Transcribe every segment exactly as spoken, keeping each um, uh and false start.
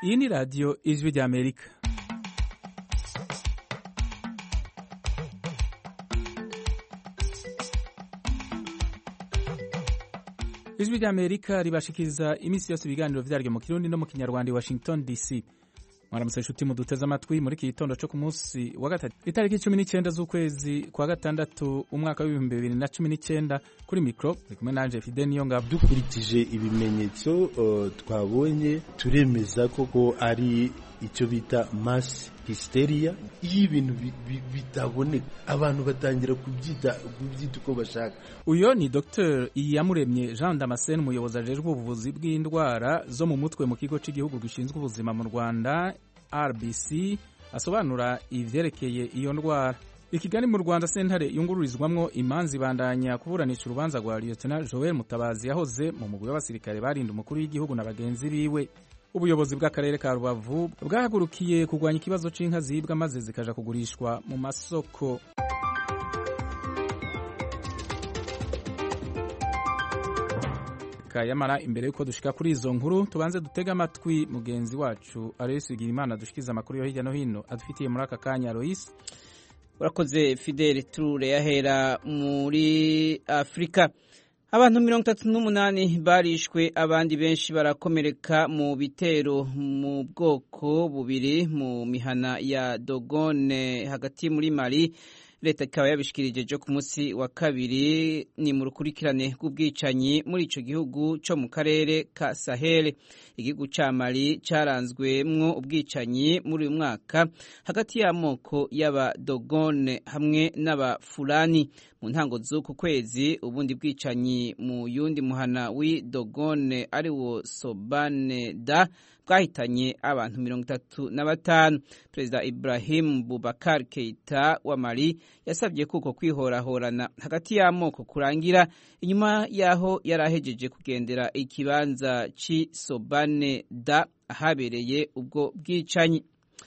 Iyi ni radiyo Ijwi ry'Amerika. Ijwi ry'Amerika ribashikiriza iminsi yose ibiganiro vyaryo mu Kirundi no mu Kinyarwanda i Washington D C. Mwaramutse nshuti muduteze amatwi muri iki gitondo cyo ku munsi wa gatatu itariki cumi n'icyenda z'ukwezi kwa gatandatu umwaka w'ibihumbi bibiri na cumi n'icyenda. Kuri mikro ndi kumwe nanje Fidel Niyongabo. Dukurikije ibimenyetso uh, twabonye turemeza koko ari icyo bita mass hysteria. Iyo ibintu bitaboneka abantu batangira kubyita kubyita uko bashaka. Uyo ni Docteur Iyamuremye Jean Damascene, umuyobozi ajejwe ubuvuzi bw'indwara zo mu mutwe mu kigo cy'igihugu gishinzwe ubuzima mu Rwanda R B C, asobanura ivyerekeye iyo ndwara. Ikigali mu Rwanda, sentare yungururizwamwo imanzi bandanya kuburanisha urubanza rwa Lieutenant Joel Mutabazi yahoze mu mugwi w'abasirikare barinda umukuru w'igihugu na bagenzi biwe. Ubuyobozi bw'akarere ka Rubavu bwahagurukiye kurwanya ikibazo c'inka zibwa maze zikaja kugurishwa mu masoko. Yamara imbere yuko dushika kuri izo nkuru tubanze dutega amatwi mugenzi wacu Alois Bigirimana dushikiza amakuru yo hirya no hino adufitiye muri aka kanya. Alois, urakoze Fidel. Ture yahera muri Afrika. Abantu mirongo itatu n'umunani barishwe, abandi benshi barakomereka mu bitero mu bwoko bubiri mu mihana ya Dogone hagati muri Mali. Leta ikaba yabishikirije jo ku munsi wa kabiri ni mu rukurikirane rw'ubwicanyi muri ico gihugu cyo mu karere ka Sahel. Igihugu ca Mali caranzwemwo ubwicanyi muri uyu mwaka hagati y'amoko y'aba Dogone hamwe n'aba Fulani. Mu ntango z'uku kwezi ubundi bwicanyi mu yundi muhana w'i Dogone ari wo Sobane da bwahitanye abantu mirongo itatu na batanu. Perezida Ibrahim Boubacar Keita wa Mali yasabye kuko kwihorahorana hagati y'amoko kurangira inyuma yaho yarahejeje kugendera ikibanza ci Sobane da ahabereye ubwo bwicanyi.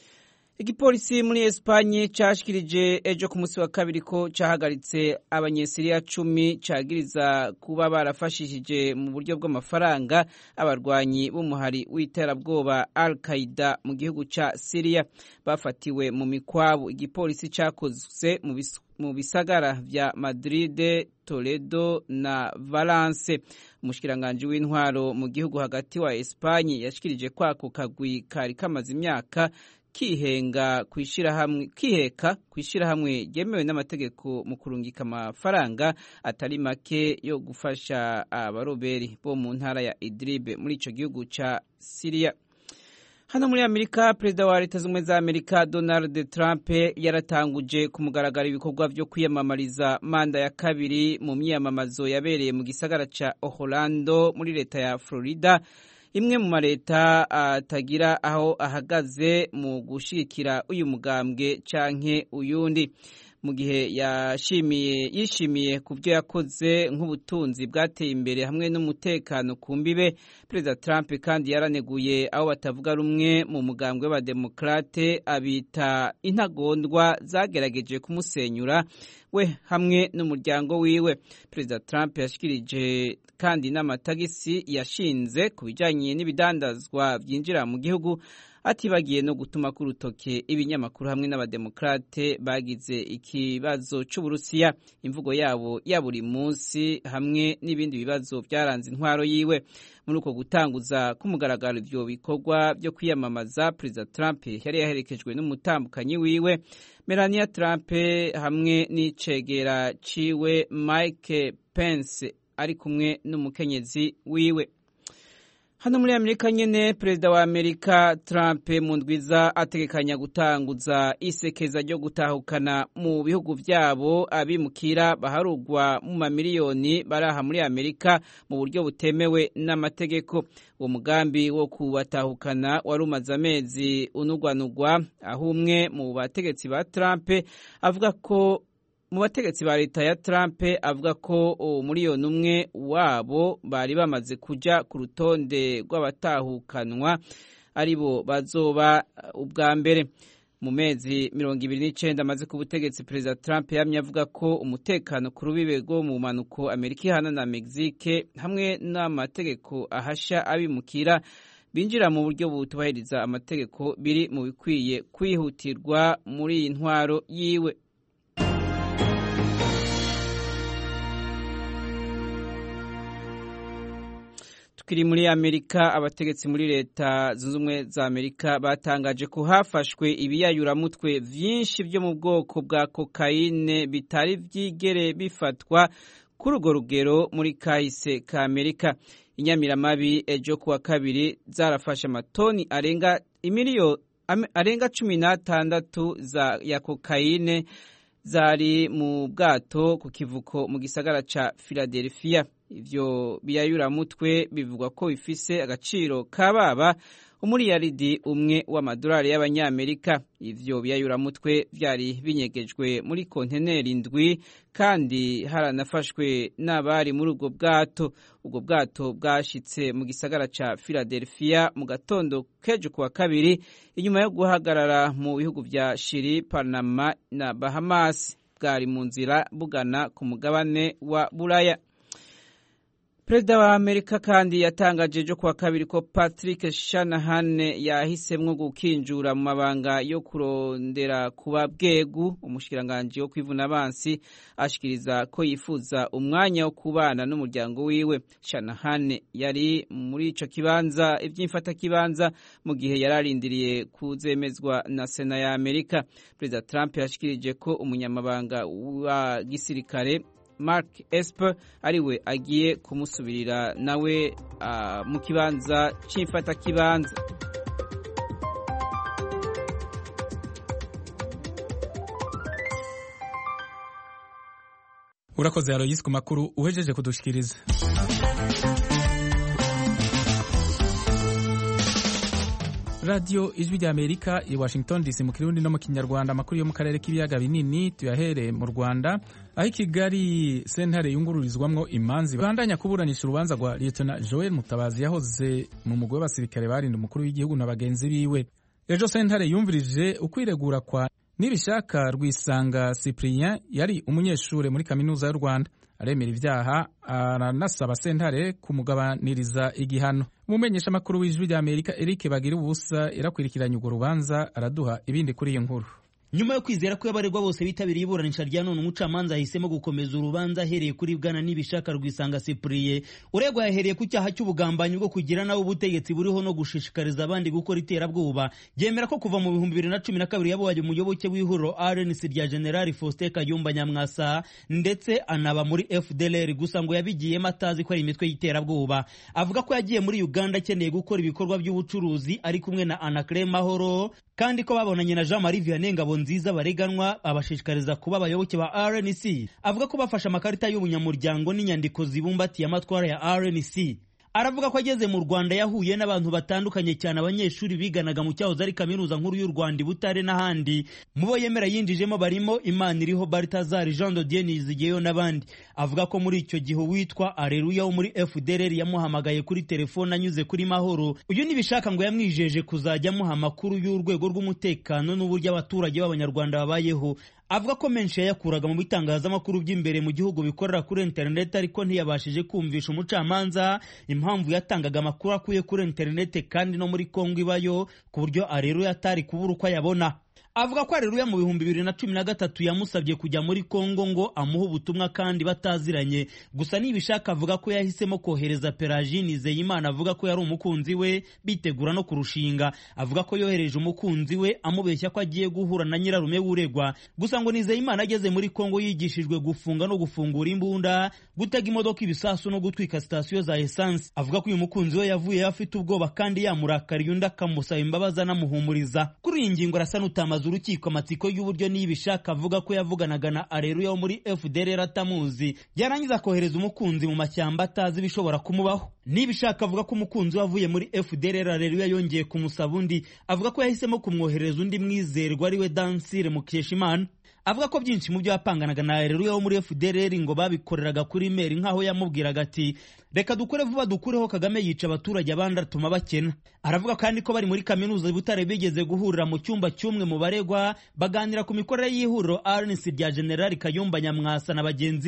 Igipolisi muri Espanye cashikirije ejo ku munsi wa kabiri ko cahagaritse abanyesiriya cumi cagiriza kuba barafashishije mu buryo bw'amafaranga abarwanyi b'umuhari w'iterabwoba Al-Qaeda mu gihugu ca Syria. Bafatiwe mu mikwabu igipolisi cakoze mu bisu mu bisagara vya Madrid, Toledo na Valence. Umushikiranganje w'intwaro mu gihugu hagati wa Espanye yashikirije kwako kagwi kari kamaze imyaka kihenga kwishira hamwe kiheka kwishira hamwe yemewe n'amategeko mu kurungika amafaranga atari make yo gufasha abaroberi bo mu ntara ya Idlib muri ico gihugu ca Syria. Hano muri Amerika, Perezida wa Leta z'Ubumwe za Amerika Donald Trump yaratanguje ku mugaragaro ibikorwa vyo kwiyamamariza manda ya kabiri mu myiyamamazo yabereye mu gisagara ca Orlando muri leta ya Florida, imwe mu mareta atagira aho ahagaze mu gushikira uyu mugambwe canke uyundi. Mu gihe yashimiye yishimiye kuvyo yakoze nk'ubutunzi bwateye imbere hamwe n'umutekano ku mbibe, Perezida Trump kandi yaraneguye aho batavuga rumwe mu mugambwe w'abademokrate abita intagondwa zagerageje kumusenyura we hamwe n'umuryango wiwe. Perezida Trump yashikirije kandi n'amatagisi yashinze ku bijanye n'ibidandazwa vyinjira mu gihugu, atibagiye no gutuma ku rutoke ibinyamakuru hamwe n'abademokrate bagize ikibazo c'Uburusiya, imvugo yabo ya buri munsi hamwe n'ibindi bibazo byaranze intwaro yiwe. Muri uko gutanguza kumugaragaro ivyo bikorwa byo kwiyamamaza, Perezida Trump yari yaherekejwe n'umutambukanyi wiwe Melania Trump hamwe n'icegera ciwe Mike Pence ari kumwe n'umukenyezi wiwe. Hano muri Amerika nyene, Perezida wa Amerika Trump mu ndwiza ategekanya gutanguza isekeza ryo gutahukana mu bihugu vyabo abimukira baharugwa mu mamiliyoni baraha muri Amerika mu buryo butemewe n'amategeko. Uwo mugambi wo kubatahukana wari umaze amezi unugwanugwa, aho umwe mu bategetsi ba Trump avuga ko mu bategetsi ba leta ya Trump avuga ko umuriyoni umwe wabo bari bamaze kuja ku rutonde rw'abatahukanwa aribo bazoba ubwa mbere. Mu mezi mirongo ibiri n'icenda amaze ku butegetsi, Perezida Trump yamye avuga ko umutekano ku rubibe rwo mu manuko Amerika ihana na Mexique hamwe n'amategeko ahasha abimukira binjira mu buryo butubahiriza amategeko biri mu bikwiye kwihutirwa muri iyi ntwaro yiwe. Tukiri muri Amerika, abategetsi muri leta zunze ubumwe za Amerika batangaje ko hafashwe ibiyayuramutwe vyinshi byo mu bwoko bwa kokayine bitari vyigere bifatwa kuri urwo rugero muri kahise ka Amerika. Inyamiramabi ejo kuwa kabiri zarafashe amatoni arenga imiliyo arenga cumi n'atandatu za ya kokayine zari mu bwato ku kivuko mu gisagara ca Philadelphia. Ivyo biyayuramutwe bivugwa ko bifise agaciro kababa umuriyaridi umwe w'amadolari y'abanyamerika. Ivyo biyayuramutwe vyari binyegejwe muri konteneri indwi kandi haranafashwe n'abari muri ubwo bwato. Ubwo bwato bwashitse mu gisagara ca Philadelphia mu gatondo kejo kuwa kabiri inyuma yo guhagarara mu bihugu vya Chili, Panama na Bahamas. Bwari mu nzira bugana ku mugabane wa Buraya. Perezida wa Amerika kandi yatangaje ejo kuwa kabiri ko Patrick Shanahan yahisemwo gukinjura mu mabanga yo kurondera kuba bwegu. Umushikiranganje wo kwivuna abansi ashikiriza ko yifuza umwanya wo kubana n'umuryango wiwe. Shanahan yari muri ico kibanza ivy'imfata kibanza mu gihe yararindiriye kuzemezwa na Sena ya Amerika. Perezida Trump yashikirije ko umunyamabanga wa gisirikare Mark Esper ariwe agiye kumusubirira nawe uh, mu kibanza c'imfata kibanza. Urakoze Aloysi ku makuru uhejeje kudushikiriza. Radio Ijwi rya Amerika i Washington D C mu Kirundi no mu Kinyarwanda. Amakuru yo mu karere k'ibiyaga binini tuyahere mu Rwanda, aho i Kigali sentare yungururizwamwo imanzi bandanya kuburanisha urubanza rwa Lieutenant Joel Mutabazi yahoze mu mugwi w'abasirikare barinda umukuru w'igihugu na bagenzi biwe. Ejo sentare yumvirije ukwiregura kwa Nibishaka Rwisanga Cyprien yari umunyeshure muri kaminuza y'u Rwanda. Aremera ivyaha aranasaba sentare kumugabaniriza igihano. Umumenyesha makuru w'Ijwi rya Amerika Eric Bagira ubusa irakwirikiranya urwo rubanza araduha ibindi kuri iyo nkuru. Nyuma yo kwizera ko yabaregwa bose bitabiriye iburanisha rya none, umucamanza yahisemo gukomeza urubanza ahereye kuri bwana Nibishaka Rwisanga Cyprien. Uregwa yahereye ku cyaha cy'ubugambanyi bwo kugira nawe ubutegetsi buriho no gushishikariza abandi gukora iterabwoba. Yemera ko kuva mu bihumbi bibiri na cumi na kabiri yabaye umuyoboke w'ihuriro R N C rya General Faustin Kayumba Nyamwasa ndetse anaba muri F D L R, gusa ngo yabigiyemo atazi ko ari imitwe y'iterabwoba. Avuga ko yagiye muri Uganda akeneye gukora ibikorwa by'ubucuruzi ari kumwe na Anacre Mahoro, kandi ko babonanye na Jean Marie Vianney Ngabonziza bareganwa abashishikariza kuba abayoboke ba R N C. Avuga ko bafashe amakarita y'ubunyamuryango n'inyandiko zibumbatiye amatwara ya R N C. Aravuga ko ageze mu Rwanda yahuye n'abantu batandukanye cyane, abanyeshuri biganaga mu cyahoze ari kaminuza nkuru y'u Rwanda Butare n'ahandi. Mu bo yemera yinjijemo barimo Imaniriho Balthazar, Jean de Dieu Nizigeyo n'abandi. Avuga ko muri icyo gihe witwa Areruya wo muri F D L R yamuhamagaye kuri telefone anyuze kuri Mahoro. Uyu Nibishaka ngo yamwijeje kuzajya amuha amakuru y'urwego rw'umutekano n'uburyo abaturage b'Abanyarwanda babayeho. Avuga ko menshi yayakuraga mu bitangazamakuru by'imbere mu gihugu bikorera kuri internet, ariko ntiyabashije kumvisha umucamanza impamvu yatangaga amakuru akuye kuri internet kandi no muri Kongo ibayo, ku buryo Areruya atari kubura uko ayabona. Avuga ko Areruya mu bihumbi bibiri na cumi na gatatu yamusabye kujya muri Kongo ngo amuhe ubutumwa kandi bataziranye. Gusa Nibishaka avuga ko yahisemo kohereza Pelagie Nizeyimana, avuga ko yari umukunzi we bitegura no kurushinga. Avuga ko yohereje umukunzi we amubeshya ko agiye guhura na nyirarume w'uregwa. Gusa ngo Nizeyimana ageze muri Kongo yigishijwe gufunga no gufungura imbunda, gutega imodoka ibisasu no gutwika sitasiyo za essence. Avuga ko uyu mukunzi we yavuye afite ubwoba kandi yamurakariye, undi akamusaba imbabazi anamuhumuriza. Kuri iyi ngingo arasa n'utamaze urukiko amatsiko y'uburyo Nibishaka avuga ko yavuganaga na Areruya wo muri F D L R atamuzi, yarangiza kohereza umukunzi mu mashyamba atazi bishobora kumubaho. Nibishaka avuga ko umukunzi wavuye muri F D L R Areruya yongeye kumusaba undi. Avuga ko yahisemo kumwohereza undi mwizerwa ari we Dansire Mukeshimana. Avuga ko byinshi mu byo yapanganaga na Areruya wo muri F D L R ngo babikoreraga kuri mail, nkaho yamubwiraga ati reka dukore vuba dukureho Kagame yica abaturage abandi atuma bakena. Aravuga kandi ko bari muri kaminuza Butare bigeze guhurira mu cyumba cy'umwe mu baregwa baganira ku mikorere y'ihuriro R N C rya General Kayumba Nyamwasa na bagenzi be.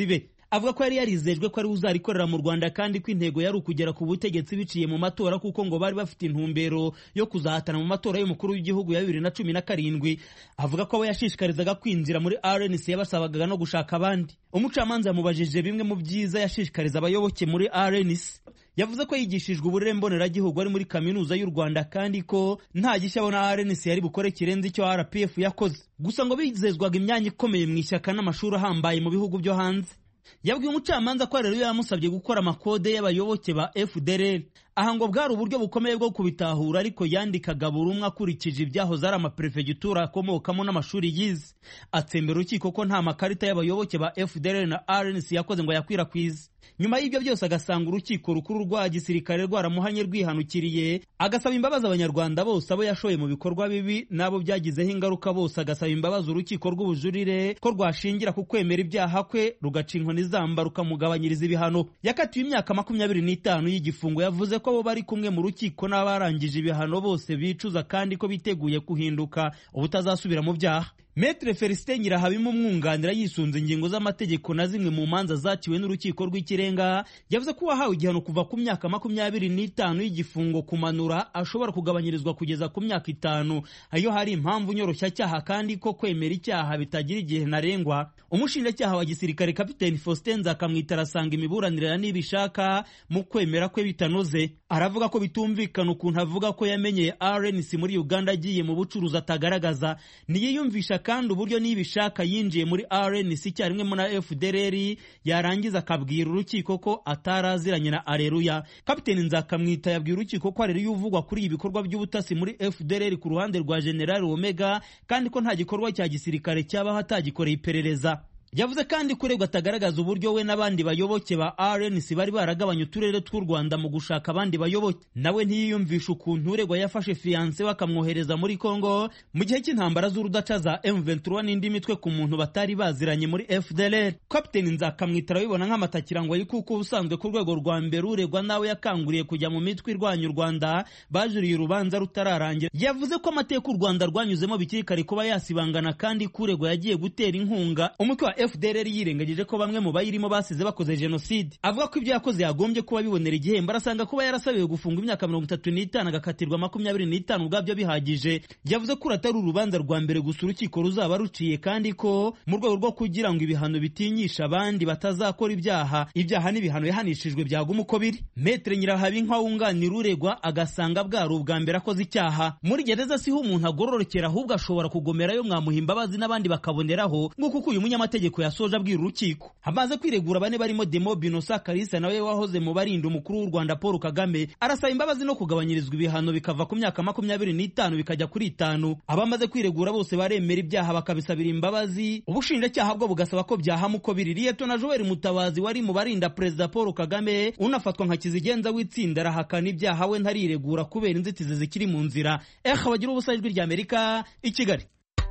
avuga ko yari yarizejwe ko ari uzarikorera mu Rwanda kandi ko intego yari ukugera ku butegetsi biciye mu matora kuko ngo bari bafite intumbero yo kuzahatana mu matora y'umukuru w'igihugu ya bibiri na cumi na karindwi. Avuga ko abo yashishikarizaga kwinjira muri R N C yabasabaga no gushaka abandi. Umucamanza yamubajije bimwe mu byiza yashishikariza abayoboke muri R N C. Yavuze ko yigishijwe uburere mboneragihugu ari muri kaminuza y'u Rwanda kandi ko nta gishya abona R N C yari bukore kirenze icyo R P F yakoze. Gusa ngo bizezwaga imyanya ikomeye mu ishyaka n'amashuri ahambaye mu bihugu byo hanze. Yabwiye umucamanza ko rero yamusabye gukora amakode y'abayoboke ba F D L R. Aha ngo bwari uburyo bukomeye bwo kubitahura, ariko yandikaga buri umwe akurikije ibyahoze ari amaperefegitura akomokamo n'amashuri yize. Atsembera urukiko ko nta makarita y'abayoboke ba F D L R na R N C yakoze ngo yakwirakwize. Nyuma y'ibyo byose agasanga urukiko rukuru rwa gisirikare rwaramuhanye rwihanukiriye, agasaba imbabazi abanyarwanda bose abo yashoye mu bikorwa bibi n'abo byagizeho ingaruka bose. Agasaba imbabazi urukiko rw'ubujurire ko rwashingira ku kwemera ibyaha kwe rugaca inkoni zamba rukamugabanyiriza ibihano. Yakatiwe imyaka makumyabiri n'itanu y'igifungo. Yavuze ko abo bari kumwe mu rukiko n'abarangije ibihano bose bicuza kandi ko biteguye kuhinduka ubutazasubira mu byaha. Maître Felicien Nyirahabima umwunganira yisunze ingingo z'amategeko na zimwe mu manza zaciwe n'urukiko rw'ikirenga, yavuze ko wahawe igihano kuva ku myaka makumyabiri n'itanu y'igifungo kumanura ashobora kugabanyirizwa kugeza ku myaka itanu ayo hari impamvu nyoroshyacyaha kandi ko kwemera icyaha bitagira igihe ntarengwa. Umushinjacyaha wa gisirikare Kapiteni Faustin Nzakamwita arasanga imiburanire nibishaka mu kwemera kwe bitanoze. Aravuga ko bitumvikana ukuntu avuga ko yamenyeye R N C muri Uganda agiye mu bucuruzi atagaragaza, niyiyumvisha kandi uburyo nibishaka yinjiye muri R N C cyarimwe mu na F D L R yarangiza akabwira urukiko ko ataraziranye na Areruya. Kapiteni Nzakamwita yabwira urukiko ko Areruya uvugwa kuri ibikorwa by'ubutasi muri F D L R ku ruhande rwa General Omega kandi ko nta gikorwa cya gisirikare cyabaho atagikoreye iperereza. Yavuze kandi kuregwa atagaragaza uburyo we n'abandi bayoboke ba R N C bari baragabanya uturere tw'u Rwanda mu gushaka abandi bayoboke. Nawe ntiyiyumvisha ukuntu uregwa yafashe fiance bakamwohereza muri Kongo mu gihe cy'intambara z'urudaca za M vingt-trois n'indi mitwe ku muntu batari baziranye muri F D L R. Kapiteni Nzakamwita arabibona nk'amatakirango y'ikuko ubusanzwe ku rwego rwa mbere uregwa nawe yakanguriye kujya mu mitwe irwanya u Rwanda bajuriye urubanza rutararangira. Yavuze ko amateka u Rwanda rwanyuzemo bikiri kare kuba yasibangana kandi kuregwa yagiye gutera inkunga umutwe wa F D L R yirengagije ko bamwe mu bayirimo basize bakoze jenoside. Avuga ko ibyo yakoze yagombye kuba bibonera igihembo. Arasanga kuba yarasabiwe gufunga imyaka mirongo itatu n'itanu agakatirwa makumyabiri n'itanu ubwabyo bihagije. Yavuze ko atari urubanza rwa mbere gusa urukiko ruzaba ruciye kandi ko mu rwego rwo kugira ngo ibihano bitinyisha abandi batazakora ibyaha, ibyaha n'ibihano yahanishijwe byaguma uko biri. Maître Nyirahabima wunganira uregwa agasanga bwari ubwa mbere akoze icyaha. Muri gereza siho umuntu agororokera, ahubwo ashobora kugomerayo mwamuha imbabazi n'abandi bakaboneraho, nk'uko uyu munyamategeko yasoje abwira urukiko. Hamaze kwiregura bane barimo Demo Binosa Kalisa nawe wahoze mu barinda umukuru w'u Rwanda Paul Kagame. Arasaba imbabazi no kugabanyirizwa ibihano bikava ku myaka makumyabiri n'itanu bikajya kuri itanu. Abamaze kwiregura bose baremera ibyaha bakabisabira imbabazi, ubushinjacyaha bwo bugasaba ko byahama uko biri. Liyetona Joel Mutabazi wari mu barinda Perezida Paul Kagame unafatwa nka kizigenza w'itsinda arahakana ibyaha we ntariregura kubera inzitizi zikiri mu nzira. Eh bagira ubusa ijwi rya Amerika i Kigali.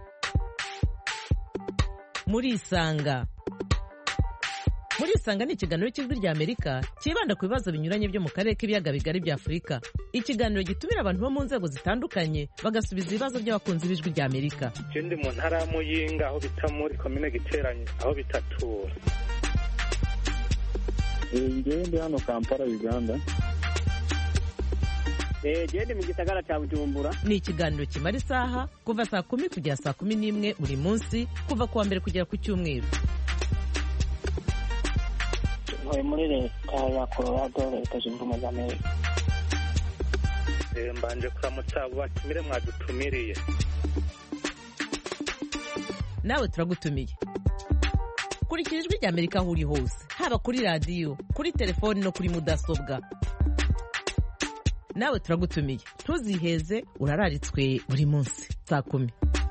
Muri Isanga. Muri Isanga ni ikiganiro cy'ijwi rya Amerika kibanda ku bibazo binyuranye byo mu karere k'ibiyaga bigari bya Afurika. Ikiganiro gitumira abantu bo mu nzego zitandukanye bagasubiza ibibazo by'abakunzi b'ijwi rya Amerika. Ikindi mu ntara ya Muyinga aho bita muri komine Giteranye aho bitatura. Ngewe ndi hano Kampala Uganda. Eh gende mu gisagara cya Bujumbura. Ni ikiganiro kimara isaha kuva saa kumi kugera saa kumi n'imwe buri munsi kuva kuwa mbere kugera ku cyumweru. Ntuye muri leta ya Colorado leta zunze ubumwe za Amerika. Eh mbanje kuramutsa abo batumire mwadutumiriye. Nawe turagutumiye. Kurikira ijwi rya Amerika aho uri hose, haba kuri radio, kuri telefoni no kuri mudasobwa. Nawe turagutumiye. Ntuziheze, urararitswe buri munsi saa kumi.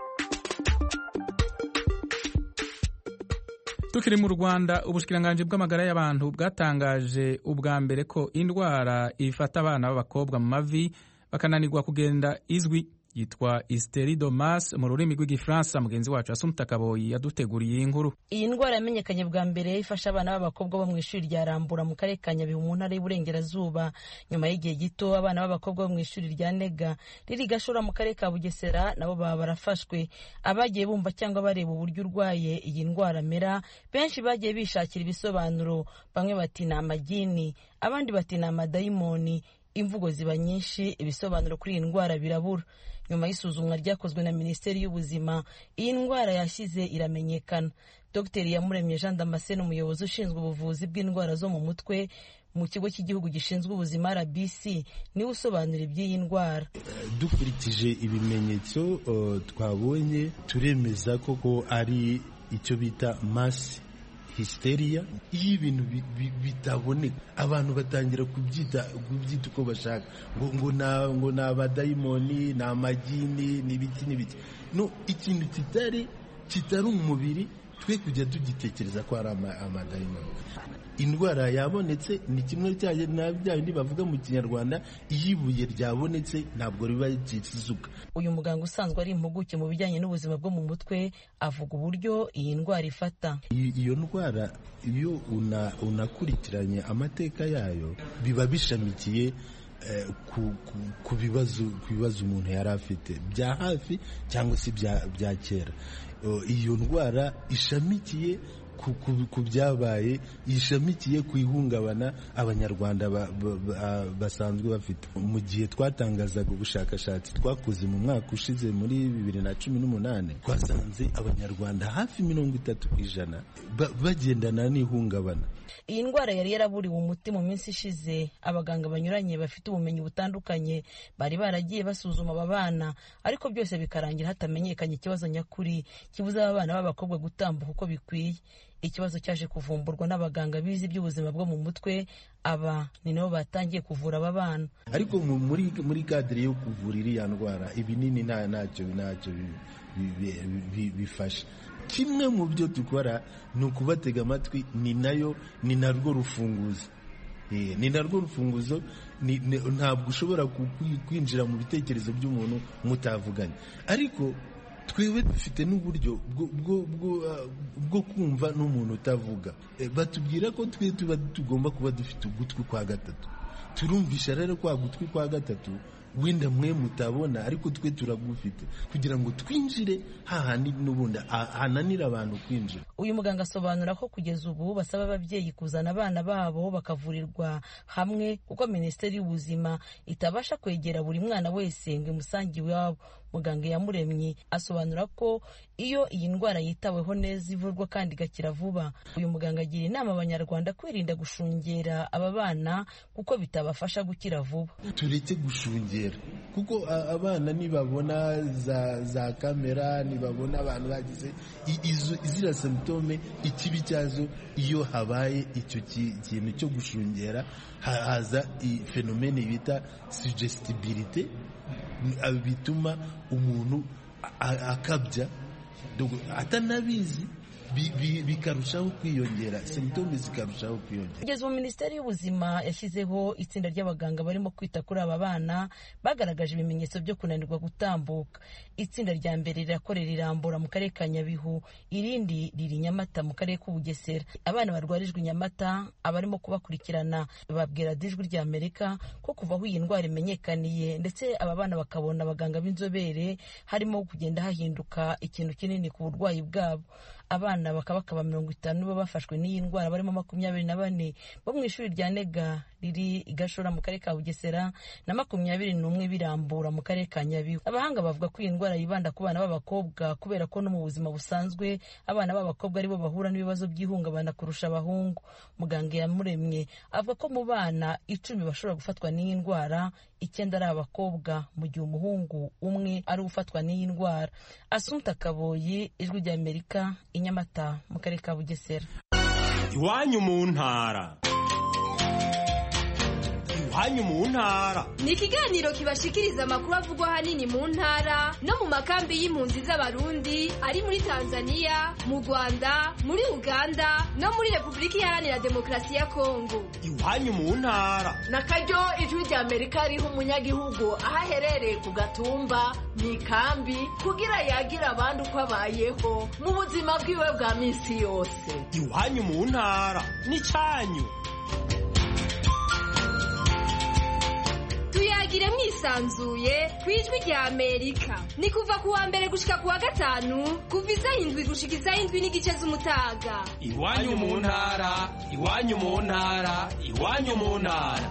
Tukiri mu Rwanda, ubushikiranganje bw'amagara y'abantu bwatangaje ubwa mbere ko indwara ifata abana b'abakobwa mu mavi bakananirwa kugenda izwi. yitwa hysteridomas mu rurimi rw'igifaransa. Mugenzi wacu Asumta Kaboyi yaduteguriye inkuru. Iyi ndwara yamenyekanye bwa mbere ifasha abana b'abakobwa bo mu ishuri rya Rambura mu karere ka Nyabihu mu ntara y'Iburengerazuba. Nyuma y'igihe gito abana b'abakobwa bo mu ishuri rya Nega riri Gashora mu karere ka Bugesera nabo baba barafashwe. Abagiye bumva cyangwa bareba uburyo urwaye iyi ndwara amera, benshi bagiye bishakira ibisobanuro. Bamwe bati ni amagini, abandi bati ni amadayimoni. Imvugo ziba nyinshi, ibisobanuro kuri iyi ndwara birabura. Nyuma y'isuzumwa ryakozwe na Minisiteri y'Ubuzima, iyi ndwara yashyize iramenyekana. Dr Iyamuremye Jean Damascene, umuyobozi ushinzwe ubuvuzi bw'indwara zo mu mutwe mu kigo cy'igihugu gishinzwe ubuzima R B C, niwe usobanura iby'iyi ndwara. Dukurikije ibimenyetso uh, twabonye, turemeza koko ari icyo bita mass hysteria. Iyo ibintu bitaboneka abantu batangira kubyita kubyita uko bashaka, ngo ngo na ngo na abadayimoni, na amagini, n'ibiti n'ibiti. No, ikintu kitari kitari umubiri twe kujya tugitekereza ko ari amadayimoni. Indwara yabonetse ni kimwe cyaje na byandi bavuga mu Kinyarwanda, iyibuye ryabonetse ntabwo riba ryitsuka. Uyu muganga usanzwe ari impuguke mu bijyanye n'ubuzima bwo mu mutwe avuga uburyo iyi ndwara ifata. Iyo ndwara iyo una unakurikiranye amateka yayo biba bishamikiye eh, ku, ku, ku bibazo ku bibazo umuntu yari afite bya hafi cyangwa se bya bya kera. Iyo ndwara ishamikiye ku byabaye, ishamikiye ku ihungabana abanyarwanda basanzwe bafite. Mu gihe twatangazaga ubushakashatsi twakoze mu mwaka ushize muri bibiri na cumi n'umunani, twasanze abanyarwanda hafi mirongo itatu ku ijana bagendana n'ihungabana. Iyi ndwara yari yaraburiwe umuti mu minsi ishize. Abaganga banyuranye bafite ubumenyi butandukanye bari baragiye basuzuma aba bana, ariko byose bikarangira hatamenyekanye ikibazo nyakuri kibuza aba bana b'abakobwa gutambuka uko bikwiye. Ikibazo cyaje kuvumburwa n'abaganga bize iby'ubuzima bwo mu mutwe, aba ni nabo batangiye kuvura aba bana. Ariko muri muri kadire yo kuvura iriya ndwara ibinini nta ntacyo ntacyo bifasha. Kimwe mu byo dukora ni ukubatega amatwi, ni nayo ni narwo rufunguzo. Ni narwo rufunguzo. Ntabwo ushobora kwinjira mu bitekerezo by'umuntu mutavuganye, ariko twebwe dufite n'uburyo bwo kumva n'umuntu utavuga. Batubwira ko twe tuba tugomba kuba dufite ugutwi kwa gatatu. Turumvisha rero kwa gutwi kwa gatatu wenda mwe mutabona, ariko twe turagufite kugira ngo twinjire hahandi n'ubundi hananira abantu kwinjira. Uyu muganga asobanura ko kugeza ubu basaba ababyeyi kuzana abana babo bakavurirwa hamwe, kuko Minisiteri y'Ubuzima itabasha kwegera buri mwana wese ngo imusange iwabo. Muganga Iyamuremye asobanura ko iyo iyi ndwara yitaweho neza ivurwa kandi igakira vuba. Uyu muganga agira inama abanyarwanda kwirinda gushungera aba bana kuko bitabafasha gukira vuba. Tureke gushungera kuko abana nibabona za za kamera, nibabona abantu bagize izira symptome, ikibi cyazo iyo habaye icyo kintu cyo gushungera haza fenomene bita suggestibility, bituma umuntu akabya atanabizi, bikarushaho kwiyongera, symptome zikarushaho kwiyongera. Kugeza ubu Minisiteri y'Ubuzima yashyizeho itsinda ry'abaganga barimo kwita kuri aba bana bagaragaje ibimenyetso byo kunanirwa gutambuka. Itsinda rya mbere rirakorera Irambura mu karere ka Nyabihu, irindi riri Nyamata mu karere k'Ubugesera. Abana barwarijwe Nyamata abarimo kubakurikirana babwira Ijwi rya Amerika ko kuva aho iyi ndwara imenyekaniye ndetse aba bana bakabona abaganga b'inzobere harimo kugenda hahinduka ikintu kinini ku burwayi bwabo. Abana bakaba bakaba mirongo itanu baba bafashwe n'iyi ndwara, barimo makumyabiri na bane bo mu ishuri rya Nega riri Gashora mu karere ka Bugesera na makumyabiri n'umwe birambura mu karere ka Nyabihu. Abahanga bavuga ko iyi ndwara yibanda ku bana b'abakobwa kubera ko no mu buzima busanzwe abana b'abakobwa aribo bahura n'ibibazo by'ihungabana kurusha abahungu. Muganga Iyamuremye avuga ko mu bana icumi bashobora gufatwa n'iyi ndwara, icyenda ari abakobwa mu gihe umuhungu umwe ari ufatwa n'iyi ndwara. Asumta Kaboyi, Ijwi rya Amerika, Nyamata mu karere ka Bugesera. Iwanyu mu ntara. iwanyu mu ntara. Ni ikiganiro kibashikiriza amakuru avugwa hanini mu ntara no mu makambi y'impunzi z'abarundi ari muri Tanzania, mu Rwanda, muri Uganda no muri Republika Iharanira Demokarasi ya Kongo. Iwanyu mu ntara. Nakaryo ijwi rya Amerika riha umunyagihugu aho aherereye ku gatumba mu ikambi kugira yagira abandi uko abayeho mu buzima bwiwe bwa minsi yose. Iwanyu mu ntara n'icyanyu. Tuyagire mwisanzuye kwijwi rya Amerika. Ni kuva kuwa mbere gushika kuwa gatanu kuva isaha indwi gushika isaha indwi n'igice z'umutaga. Iwanyu mu ntara, iwanyu mu ntara, iwanyu mu ntara.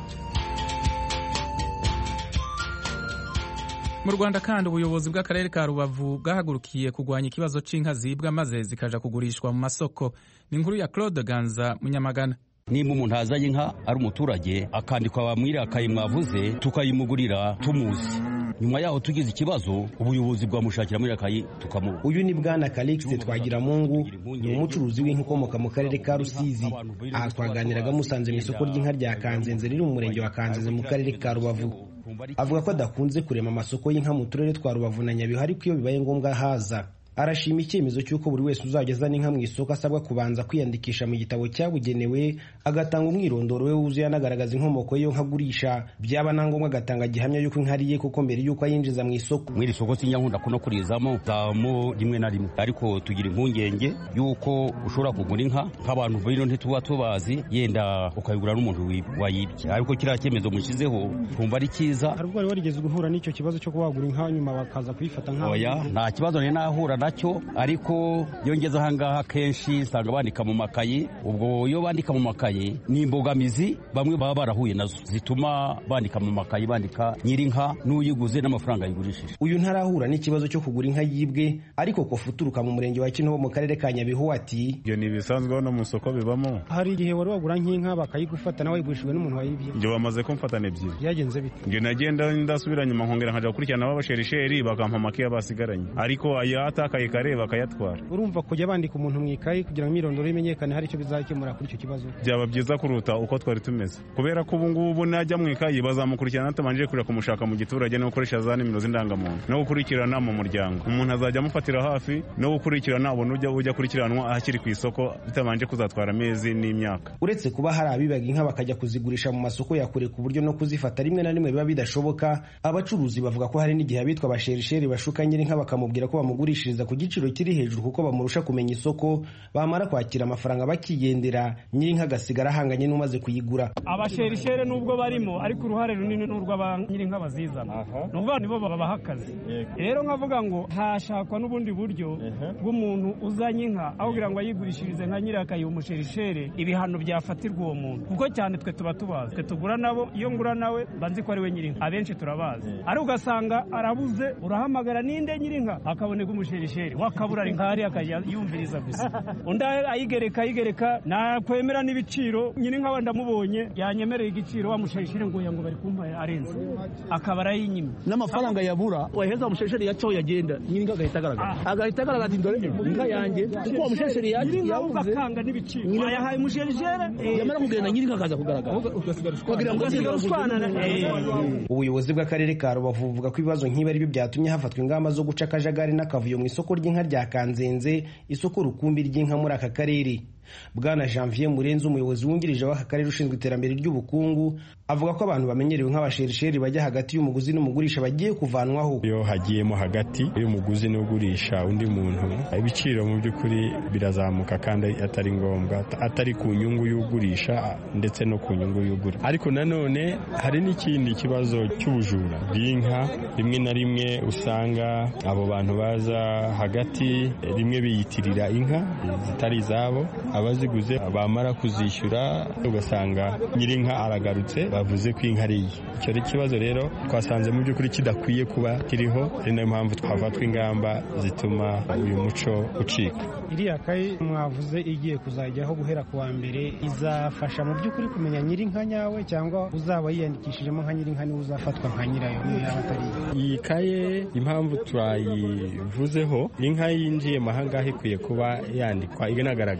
Mu Rwanda kandi ubuyobozi bw'akarere ka Rubavu bwahagurukiye kurwanya ikibazo c'inka zibwa maze zikaja kugurishwa mu masoko. Ni inkuru ya Claude Ganza Munyamagana. Nimba umuntu azanye inka ari umuturage akandikwa bamwira akayimwavuze tukayimugurira tumuzi, nyuma yaho tugize ikibazo ubuyobozi bwamushakira muri akayi tukamuha. Uyu ni Bwana Calixte Twagiramungu, ni umucuruzi w'inka ukomoka mu karere ka Rusizi. Aha twaganiraga musanze mu isoko ry'inka rya Kanzenze riri mu murenge wa Kanzenze mu karere ka Rubavu. Avuga ko adakunze kurema amasoko y'inka mu turere twa Rubavu na Nyabihu, ariko iyo bibaye ngombwa haza. Arashima icyemezo cy'uko buri wese uzajya azana inka mu isoko asabwa kubanza kwiyandikisha mu gitabo cyabugenewe, agatanga umwirondoro we wuzuye anagaragaza inkomoko y'iyo nka agurisha, byaba na ngombwa agatanga gihamya y'uko inka ariye kuko mbere y'uko ayinjiza mu isoko. Mwiri soko sinyankunda kuno kurizamo zamo rimwe na rimwe, ariko tugira impungenge y'uko ushobora kugura inka nk'abantu bino ntituba tubazi, yenda ukayigura n'umuntu wayibye, ariko kiriya cyemezo mushizeho twumva ari cyiza. Hari ubwo wari warigeze guhura n'icyo kibazo cyo kuwagura inka nyuma bakaza kuyifata nka? Oya, nta kibazo ni nahura nacyo, ariko yongeza ahangaha kenshi usanga bandika mu makayi. Ubwo iyo bandika mu makayi ni imbogamizi bamwe baba barahuye nazo zituma bandika mu makayi bandika nyirinka n'uyiguze n'amafaranga yigurishije. Uyu ntarahura n'ikibazo cyo kugura inka yibwe, ariko ko futuruka mu murenge wa Kintobo mu karere ka Nyabihu ati ibyo ni bisanzwe hano mu soko bibamo. Hari igihe wari wagura nk'inka bakayigufata nawe yigurishijwe n'umuntu wayibye? Ibyo bamaze kumfatana ebyiri. Byagenze bite? Ibyo nagenda ndasubira nyuma nkongera nkaja gukurikirana abasherisheri bakampa makiya basigaranye, ariko ayatakaye kare bakayatwara. Urumva kujya bandika umuntu mu ikayi kugira ngo imyirondoro imenyekane hari icyo bizakemura kuri icyo kibazo? Byaba byiza kuruta uko twari tumeze, kubera ko ubu ngubu najya mu ikayi bazamukurikirana atabanje kuja kumushaka mu giturage no gukoresha za nimero z'indangamuntu no gukurikirana mu muryango. Umuntu azajya amufatira hafi no gukurikirana ubona ujya ujya kurikiranwa ahakiri ku isoko bitabanje kuzatwara amezi n'imyaka. Uretse kuba hari abibaga inka bakajya kuzigurisha mu masoko ya kure ku buryo no kuzifata rimwe na rimwe biba bidashoboka, abacuruzi bavuga ko hari n'igihe abitwa abasherisheri bashuka nyir'inka bakamubwira ko bamugurishiriza ku giciro kiri hejuru kuko bamurusha kumenya isoko, bamara kwakira amafaranga bakigendera, nyir'inka agasigara ahanganye n'umaze kuyigura. Abasherishere nubwo barimo, ariko uruhare runini n'urwa nyir'inka bazizana, nubwo nibo babaha akazi. Rero nkavuga ngo hashakwa n'ubundi buryo bw'umuntu uzanye inka aho kugira ngo ayigurishirize nka nyir'akayi umusherishere, ibihano byafatirwa uwo muntu, kuko cyane twe tuba tubazi, twe tugura nabo. Iyo ngura nawe banzi ko ari we nyir'inka, abenshi turabazi, ariko ugasanga arabuze, urahamagara ninde nyir'inka akaboneka umusherishere, wakabura inkari akajya yumviriza gusa, undi ayigereka ayigereka nakwemera n'ibiciro, nyir'inka wenda mubonye yanyemereye igiciro, wamusherishere ngo yango bari kumpa arenze, akaba arayinyima n'amafaranga yabura, waheza umusherishere yacho yagenda, nyir'inka agahita agaragara agahita agaragara ndore inka yanjye, kuko umusherishere yavuze akanga n'ibiciro ayahaye umusherishere, yamara kugenda nyir'inka akaza kugaragara kugira ngo asigare uswana. Ubuyobozi bw'akarere ka Rubavu buvuga ko ibibazo nk'ibi ari byo byatumye hafatwa ingamba zo guca akajagari n'akavuyo mu isoko ry'inka rya Kanzenze, isoko rukumbi ry'inka muri aka karere. Bwana Janvier Murenzi, umuyobozi wungirije w'aka karere ushinzwe iterambere ry'ubukungu, avuga ko abantu bamenyerewe nk'abasherisheri bajya hagati y'umuguzi n'umugurisha bagiye kuvanwaho. Iyo hagiyemo hagati y'umuguzi n'ugurisha undi muntu, ibiciro mu by'ukuri birazamuka kandi atari ngombwa, atari ku nyungu y'ugurisha ndetse no ku nyungu y'ugura. Ariko nanone hari n'ikindi kibazo cy'ubujura bw'inka, rimwe na rimwe usanga abo bantu baza hagati, rimwe biyitirira inka zitari izabo, abaziguze bamara kuzishyura ugasanga nyir'inka aragarutse bavuze ko inka ari iye. Icyo ari ikibazo rero twasanze mu by'ukuri kidakwiye kuba kiriho, ari nayo mpamvu twafatwa ingamba zituma uyu muco ucika. Iriya kayi mwavuze igiye kuzajyaho guhera ku wa mbere, izafasha mu by'ukuri kumenya nyir'inka nyawe, cyangwa uzaba yiyandikishijemo nka nyir'inka niwe uzafatwa nka nyirayo yaba atari iyi kaye? Impamvu twayivuzeho, inka yinjiye mahangaha ikwiye kuba yandikwa, inagaragaza inkomoko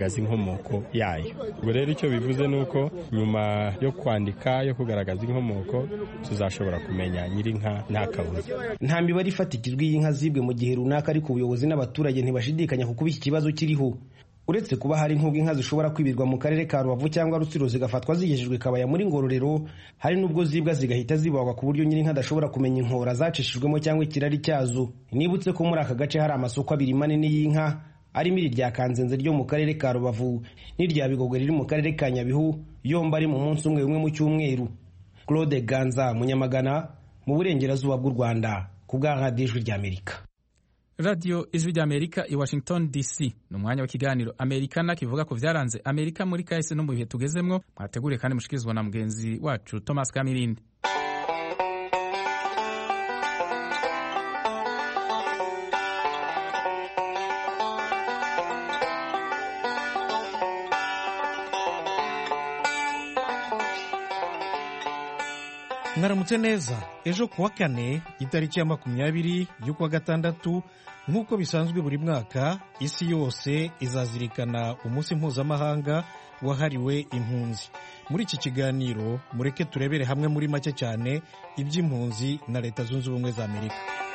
inkomoko yayo. Ubwo rero icyo bivuze ni uko nyuma yo kwandika yo kugaragaza inkomoko tuzashobora kumenya nyir'inka nta kabuza. Nta mibare ifatikijwe y'inka zibwe mu gihe runaka, ariko ubuyobozi n'abaturage ntibashidikanya ku kuba iki kibazo kiriho. Uretse kuba hari nk'ubwo inka zishobora kwibirwa mu karere ka Rubavu cyangwa Rutsiro zigafatwa zigejejwe Kabaya muri Ngororero, hari n'ubwo zibwa zigahita zibagwa ku buryo nyir'inka adashobora kumenya inkora zacishijwemo cyangwa ikirari cyazo. Nibutse ko muri aka gace hari amasoko abiri manini y'inka, arimo iri rya Kanzenze ryo mu karere ka Rubavu n'irya Bigogwe riri mu karere ka Nyabihu, yombi ari mu munsi umwe umwe mu cyumweru. Claude Ganza, Munyamagana, mu burengerazuba bw'u Rwanda, ku bwa Radio Ijwi ry'Amerika. Radio Ijwi ry'Amerika i Washington D C ni umwanya w'ikiganiro Amerikana kivuga ku vyaranze Amerika muri kahise no mu bihe tugezemwo. Mwateguriye kandi mushikirizwa na mugenzi wacu Thomas Kamirindi. Mwaramutse neza. Ejo kuwa kane itariki ya makumyabiri y'ukwa gatandatu, nk'uko bisanzwe buri mwaka, isi yose izazirikana umunsi mpuzamahanga wahariwe impunzi. Muri iki kiganiro mureke turebere hamwe muri make cyane iby'impunzi na Leta Zunze Ubumwe za Amerika.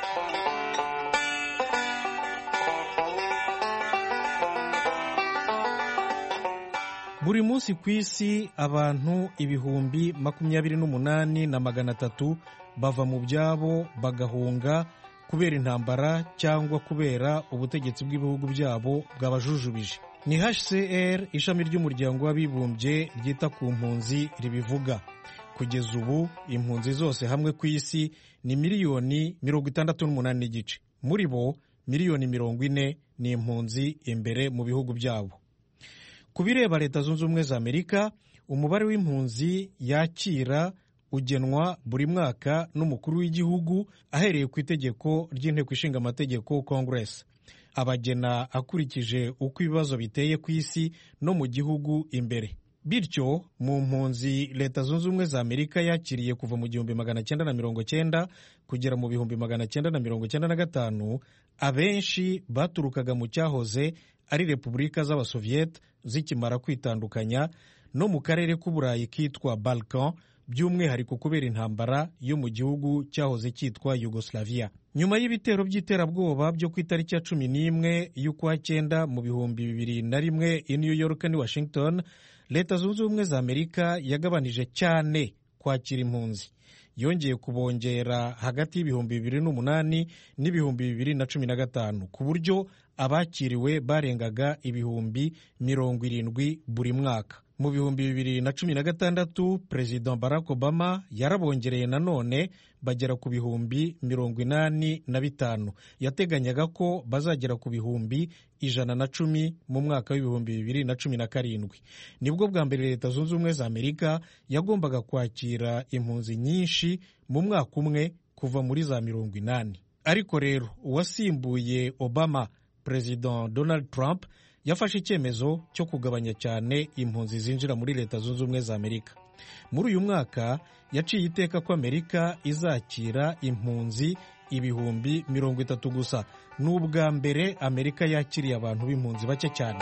Buri munsi ku isi abantu ibihumbi makumyabiri n'umunani na magana atatu bava mu byabo bagahunga kubera intambara cyangwa kubera ubutegetsi bw'ibihugu byabo bwabajujubije. Ni H C R, ishami ry'umuryango w'abibumbye ryita ku mpunzi, ribivuga. Kugeza ubu impunzi zose hamwe ku isi ni miliyoni mirongo itandatu n'umunani n'igice. Muri bo miliyoni mirongo ine ni impunzi imbere mu bihugu byabo. Ku bireba Leta Zunze Ubumwe za Amerika, umubare w'impunzi yakira ugenwa buri mwaka n'umukuru w'igihugu ahereye ku itegeko ry'inteko ishinga amategeko Congress. Abagena akurikije uko ibibazo biteye ku isi no mu gihugu imbere. Bityo mu mpunzi Leta Zunze Ubumwe za Amerika yakiriye kuva mu gihumbi magana cyenda na mirongo cyenda kugera mu bihumbi magana cyenda na mirongo cyenda na gatanu, abenshi baturukaga mu cyahoze ari Repubulika z'Abasoviet zikimara kwitandukanya no mu karere k'Uburayi kitwa Balkan, by'umwihariko kubera intambara yo mu gihugu cyahoze cyitwa Yugoslavia. Nyuma y'ibitero by'iterabwoba byo ku itariki ya cumi n'imwe y'ukwa cyenda mu bihumbi bibiri na rimwe i New York ni Washington, Leta Zunze Ubumwe za Amerika yagabanije cyane kwakira impunzi. Yongeye kubongera hagati y'ibihumbi bibiri n'umunani n'ibihumbi bibiri na cumi na gatanu, ku buryo abakiriwe barengaga ibihumbi mirongo irindwi buri mwaka. Mu bihumbi bibiri na cumi na gatandatu, President Barack Obama yarabongereye nanone bagera ku bihumbi mirongo inani na bitanu. Yateganyaga ko bazagera ku bihumbi ijana na cumi mu mwaka w'ibihumbi bibiri na cumi na karindwi. Nibwo bwa mbere Leta Zunze Ubumwe za Amerika yagombaga kwakira impunzi nyinshi mu mwaka umwe kuva muri za mirongo inani. Ariko rero uwasimbuye Obama, President Donald Trump, yafashe icyemezo cyo kugabanya cyane impunzi zinjira muri Leta Zunze Ubumwe za Amerika. Muri uyu mwaka yaciye iteka ko Amerika izakira impunzi ibihumbi mirongo itatu gusa. Ni ubwa mbere Amerika yakiriye abantu b'impunzi bake cyane.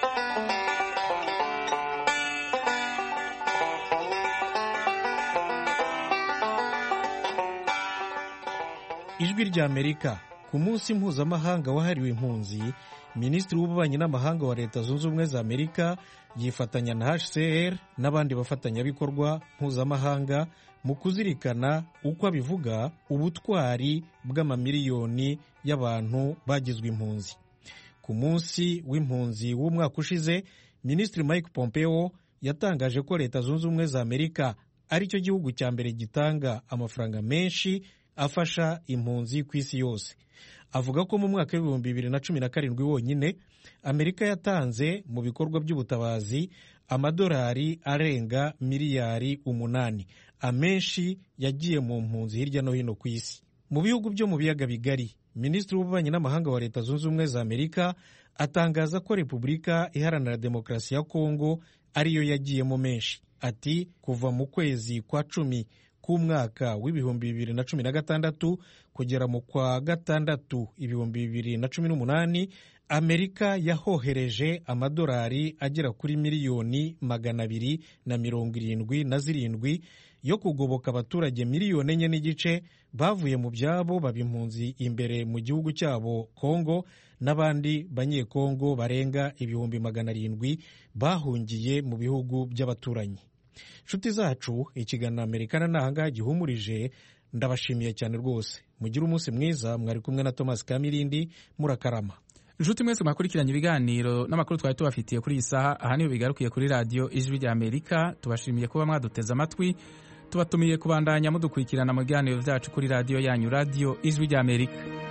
Ijwi rya Amerika. Ku munsi mpuzamahanga wahariwe impunzi, Minisitiri w'Ububanyi n'Amahanga wa Leta Zunze Ubumwe za Amerika yifatanya na H C R n'abandi bafatanyabikorwa mpuzamahanga mu kuzirikana uko abivuga ubutwari bw'amamiliyoni y'abantu bagizwe impunzi. Ku munsi w'impunzi w'umwaka ushize, Minisitiri Mike Pompeo yatangaje ko Leta Zunze Ubumwe za Amerika ari cyo gihugu cya mbere gitanga amafaranga menshi afasha impunzi ku isi yose. Avuga ko mu mwaka w'ibihumbi bibiri na cumi na karindwi wonyine Amerika yatanze mu bikorwa by'ubutabazi amadolari arenga miliyari umunani, amenshi yagiye mu mpunzi hirya no hino ku isi. Mu bihugu byo mu biyaga bigari, Minisitiri w'Ububanyi n'Amahanga wa Leta Zunze Ubumwe za Amerika atangaza ko Repubulika Iharanira Demokarasi ya Kongo ariyo yagiyemo menshi. Ati kuva mu kwezi kwa cumi k'umwaka w'ibihumbi bibiri na cumi na gatandatu kugera mu kwa gatandatu ibihumbi bibiri na cumi n'umunani Amerika yahohereje amadolari agera kuri miliyoni magana abiri na mirongo irindwi na zirindwi yo kugoboka abaturage miliyoni enye n'igice bavuye mu byabo baba impunzi imbere mu gihugu cyabo Kongo n'abandi banyekongo barenga ibihumbi magana arindwi bahungiye mu bihugu by'abaturanyi. Nshuti zacu, ikiganiro Amerikana n'ahangaha gihumurije. Ndabashimiye cyane rwose. Mugire umunsi mwiza. Mwari kumwe na Thomas Kamirindi. Murakarama. Nshuti mwese mwakurikiranye ibiganiro n'amakuru twari tubafitiye kuri iyi saha, aha niho bigarukiye kuri radiyo Ijwi rya Amerika. Tubashimiye kuba mwaduteze amatwi. Tubatumiye kubandanya mudukurikirana mu biganiro byacu kuri radiyo yanyu, radiyo Ijwi rya Amerika.